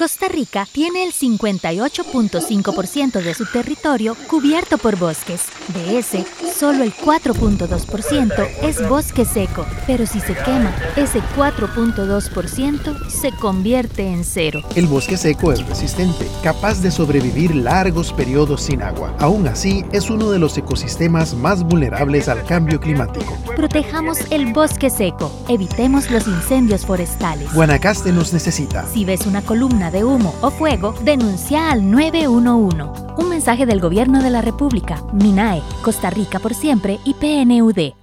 Costa Rica tiene el 58.5% de su territorio cubierto por bosques. De ese, solo el 4.2% es bosque seco, pero si se quema, ese 4.2% se convierte en cero. El bosque seco es resistente, capaz de sobrevivir largos periodos sin agua. Aún así, es uno de los ecosistemas más vulnerables al cambio climático. Protejamos el bosque seco, evitemos los incendios forestales. Guanacaste nos necesita. Si ves una columna de humo o fuego, denuncia al 911. Un mensaje del Gobierno de la República, MINAE, Costa Rica por siempre y PNUD.